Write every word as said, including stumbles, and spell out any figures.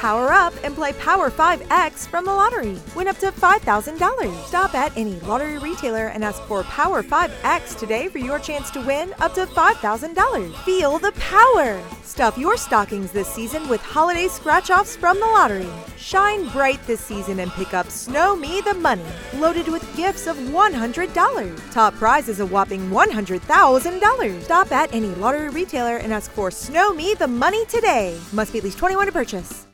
Power up and play Power five X from the lottery. Win up to five thousand dollars. Stop at any lottery retailer and ask for Power five X today for your chance to win up to five thousand dollars. Feel the power! Stuff your stockings this season with holiday scratch-offs from the lottery. Shine bright this season and pick up Snow Me the Money, loaded with gifts of one hundred dollars. Top prize is a whopping one hundred thousand dollars. Stop at any lottery retailer and ask for Snow Me the Money today. Must be at least twenty-one to purchase.